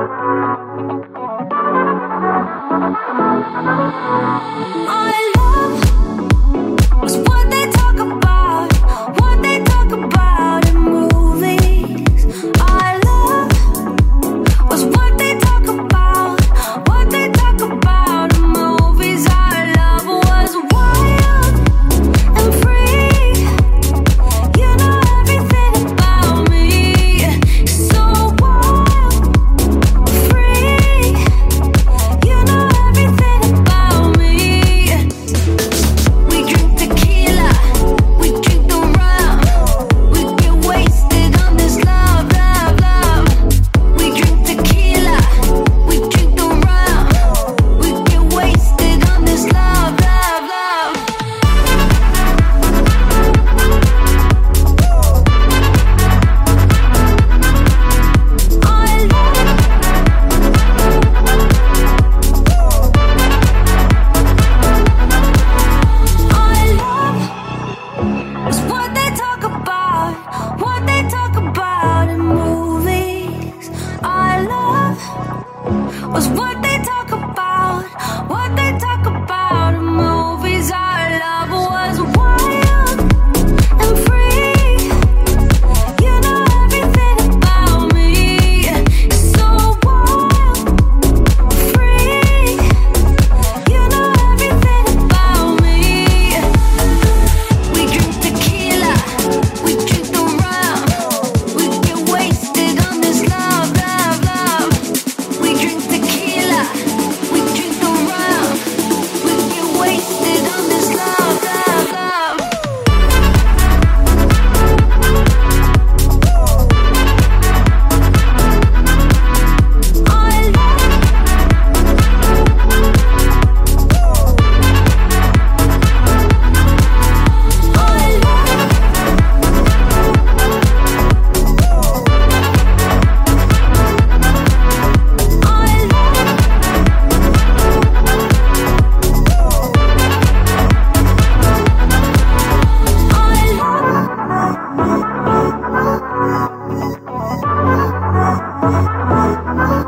was what they talk about, what they talk about in movies. Our love was wild and free. You know everything about me. So wild, free. You know everything about me. We drink tequila, we drink the rum, we get wasted on this love, love, love. We drink tequila, we drink the rum, we get wasted on this love, love, love. I